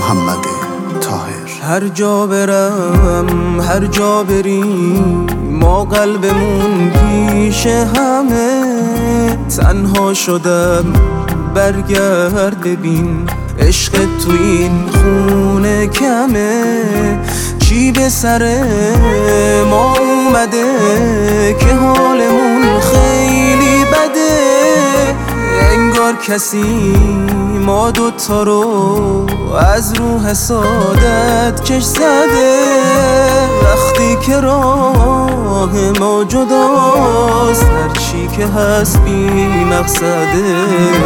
محمد طاهر. هر جا برم هر جا بریم ما قلبمون پیش همه. تنها شدم برگرد ببین عشق تو این خونه کمه. چی به سر ما اومده که حالمون خیلی بده. انگار کسی ما دوتا رو از رو حسادت کش زده. وقتی که راه ما جداست هرچی که هست بی مقصده.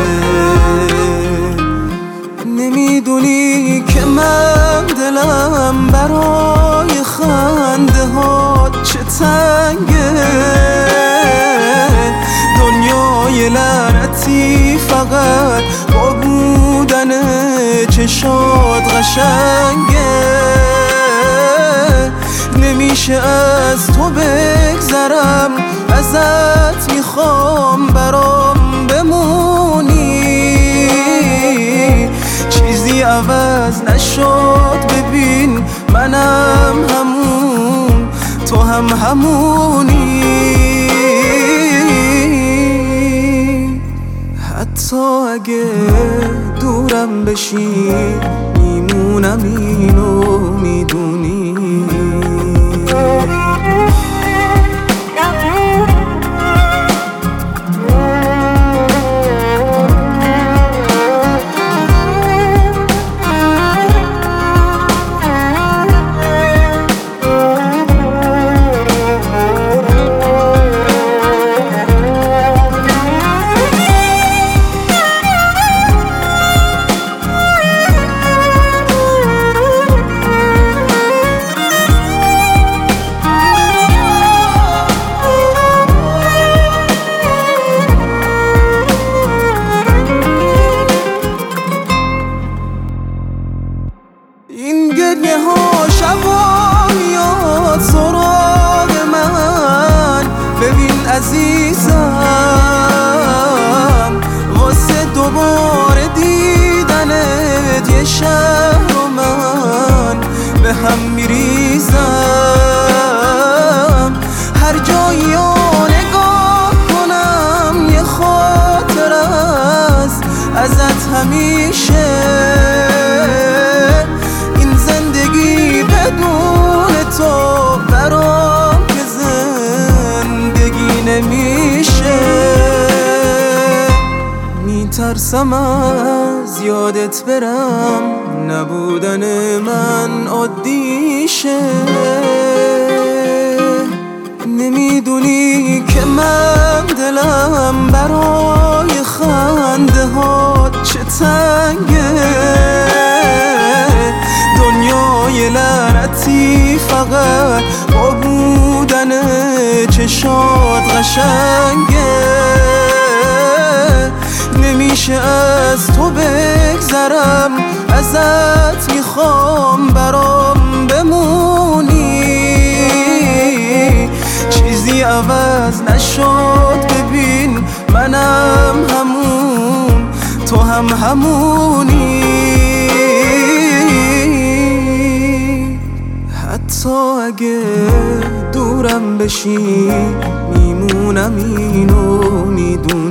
نمیدونی که من دلم برای خنده ها چه تنگه. دنیای لعنتی فقط با بودن چشات قشنگه. نمیشه از تو بگذرم ازت میخوام برام بمونی. چیزی عوض نشد ببین منم همون تو هم همونی. حتی اگه دورم بشی میمونم اینو میدونی. این گریه ها شبا میاد سراغ من. ببین عزیزم واسه دوباره دیدنت یه شهر و من به هم میریزم. هر جایی ها نگاه کنم یه خاطر است ازت همیشه. بدون تو برام که زندگی نمیشه. میترسم از یادت برم نبودن من عادیشه. نمیدونی که من دلم برای خنده ها چه تنگه. دنیای لعنتی فقط با بودن چشات قشنگه. نمیشه از تو بگذرم ازت میخوام برام بمونی. چیزی عوض نشد ببین منم همون تو هم همونی. حتی اگه دورم بشی میمونم اینو میدونی.